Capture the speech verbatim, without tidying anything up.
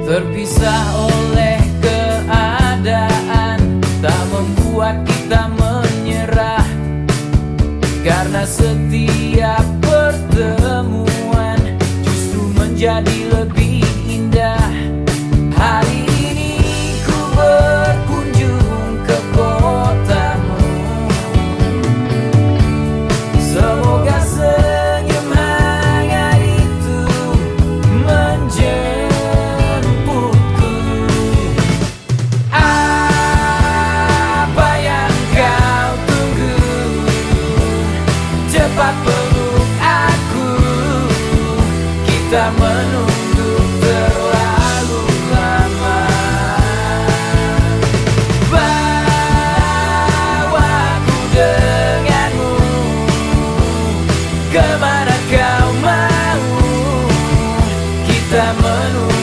Terpisah oleh keadaan tak membuat kita menyerah, karena setiap pertemuan justru menjadi lebih indah. Hari ini ku berkunjung ke kotamu, semoga senyum hangat itu menjemputku. Apa yang kau tunggu? Cepat peluk aku, kita menunggu terlalu lama. Bawaku denganmu kemana kau mau, kita menunggu